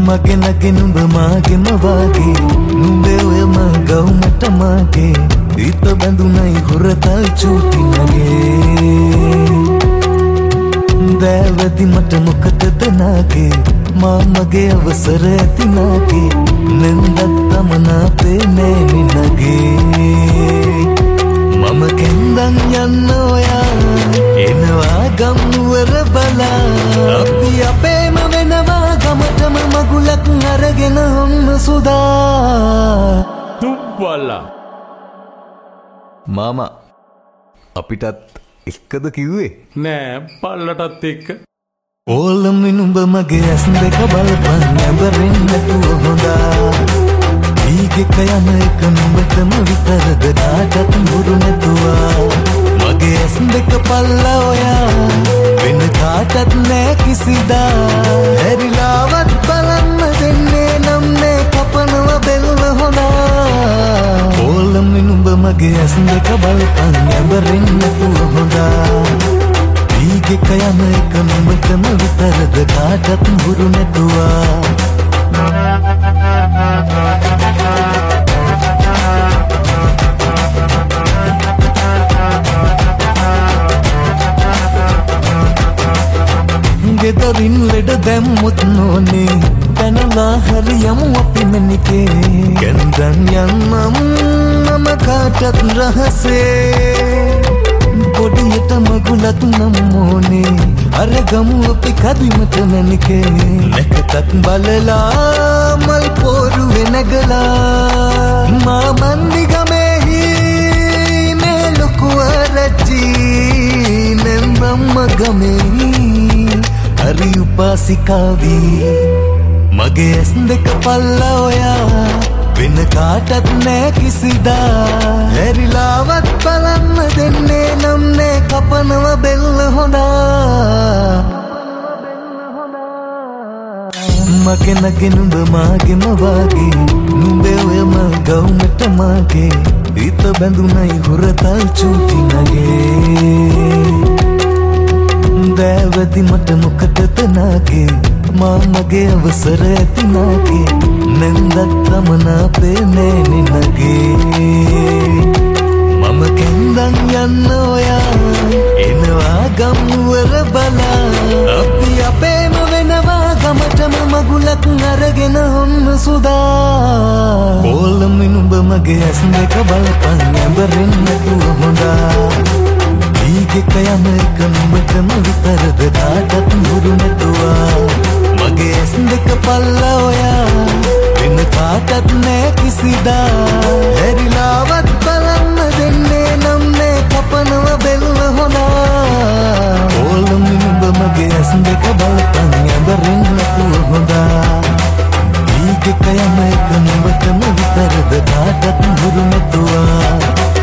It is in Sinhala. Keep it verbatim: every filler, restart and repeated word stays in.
මගේ නගේ නුඹ මාගෙම වාගේ නුඹේ ඔයම ගවුමට මාගේ ඊත බඳුනයි හොරතල් චූටි නගේ දෑවැදි මට මොකටද නාගේ මා මගේ අවසර ඇති නාගේ නෙන්දක් තමනාපේ නෑනි නගේ මම කෙන්දන් යන්න ඔයා එනවා ගම්නුවර බලා අපි අපේම වෙනවා ගමටම මගුලක් අරගෙන ඔන්න සුදා තුප්පල්ලා මාමා අපිටත් එක්කද කිව්වේ නෑ පල්ලටත් එක්ක ඕලමි නුඹ මගේ ඇස් දෙක බලපන් නැඹරෙන්න නැතුව හොඳා ඊගෙක යන එක නුඹටම විතරද කාටත් මුරු නැතුවා මගේ ඇස් දෙක පල්ලා ඔයා වෙන කාටත් නෑ කිසිදා හැරිලාවත් බලන්න දෙන්නේ නම් නෑ කපනව බෙල්ල හොඳා ඕලමි නුඹ මගේ ඇස් දෙක බලපන් නැඹරෙන්න නැතුව හොඳා ඊගෙක යන එක නුඹටම විතරද කාටත් මුරු නැතුවා ගෙදරින් ලෙඩ දැම්මුත් නෝනේ පැනලා හරියමු අපි මෙනිකේ කැන්දන් යන්නම මම කාටත් රහසේ පොඩියට මගුලක් නම් ඕනේ අර ගමු අපි කදිමට මැනිකේ නැකතක් බලලා මල් පෝරුවේ නැගලා මා මන්දි ගමේහි මේ ලොකු අරච්චි නෙම්බම්ම ගමේහි හරි උපාසිකාවී මගේ ඇස් දෙක පල්ලා ඔයා වෙන කාටත් නෑ කිසිදා හැරිලාවත් බලන්න දෙන්නේ නම් නෑ කපනව බෙල්ල හොඳා මගේ නගේ නුඹ මාගෙම වාගේ නුඹේ ඔයම ගවුමට මාගේ ඊත බැඳුනයි හොරතල් චූටි නගේ දෑවැදි මට මොකටද නාගේ මා මගේ අවසර ඇති නාගේ නෙන්දක් තමනාපේ නෑනි නගේ මම කෙන්දන් යන්න ඔයා එනවා ගම්නුවර බලා අපි අපේම වෙනවා ගමටම මගුලක් අරගෙන ඔන්න සුදා ඕලමි නුඹ මගේ ඇස් දෙක බලපන් නැඹරෙන්න නැතුව හොඳා ඊගෙක යන එක නුඹටම විතරද කාටත් මුරු නැතුවා මගේ ඇස් දෙක පල්ලා ඔයා වෙන කාටත් නෑ කිසිදා හැරිලාවත් බලන්න දෙන්නේ නම් නෑ කපනව බෙල්ල හොඳා ඕලමි නුඹ මගේ ඇස් දෙක බලපන් නැඹරෙන්න නැතුව හොඳා ඊගෙක යන එක නුඹටම විතරද කාටත් මුරු නැතුවා